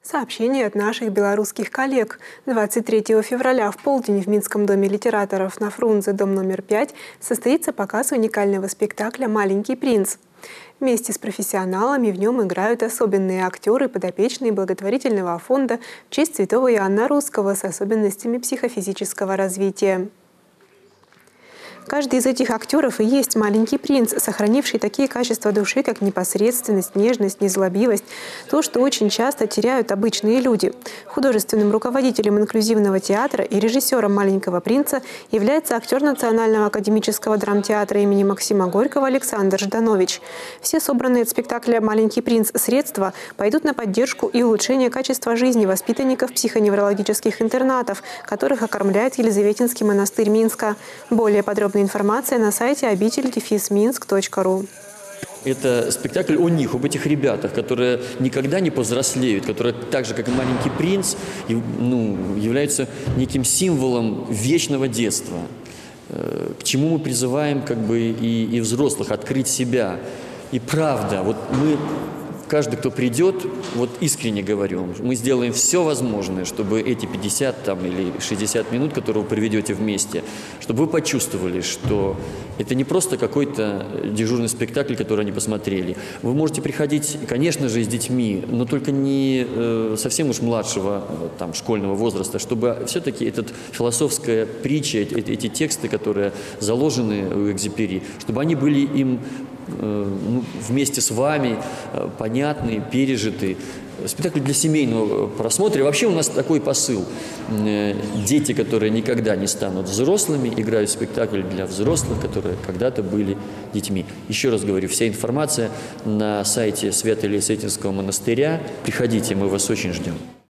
Сообщение от наших белорусских коллег. 23 февраля в полдень в Минском доме литераторов на Фрунзе, дом номер 5, состоится показ уникального спектакля «Маленький принц». Вместе с профессионалами в нем играют особенные актеры, подопечные благотворительного фонда в честь святого Иоанна Русского с особенностями психофизического развития. Каждый из этих актеров и есть маленький принц, сохранивший такие качества души, как непосредственность, нежность, незлобивость, то, что очень часто теряют обычные люди. Художественным руководителем инклюзивного театра и режиссером «Маленького принца» является актер Национального академического драмтеатра имени Максима Горького Александр Жданович. Все собранные от спектакля «Маленький принц» средства пойдут на поддержку и улучшение качества жизни воспитанников психоневрологических интернатов, которых окормляет Елизаветинский монастырь Минска. Более подробная информация на сайте обитель-минск.ру. Это спектакль о них, об этих ребятах, которые никогда не повзрослеют, которые так же, как и «Маленький принц», являются неким символом вечного детства, к чему мы призываем и взрослых открыть себя. И правда, каждый, кто придет, искренне говорю, мы сделаем все возможное, чтобы эти 50 или 60 минут, которые вы проведете вместе, чтобы вы почувствовали, что это не просто какой-то дежурный спектакль, который они посмотрели. Вы можете приходить, конечно же, с детьми, но только не совсем уж младшего школьного возраста, чтобы все-таки эта философская притча, эти тексты, которые заложены в Экзюпери, чтобы они были им вместе с вами понятны, пережиты. Спектакль для семейного просмотра. И вообще у нас такой посыл. Дети, которые никогда не станут взрослыми, играют в спектакль для взрослых, которые когда-то были детьми. Еще раз говорю, вся информация на сайте Свято-Елисаветинского монастыря. Приходите, мы вас очень ждем.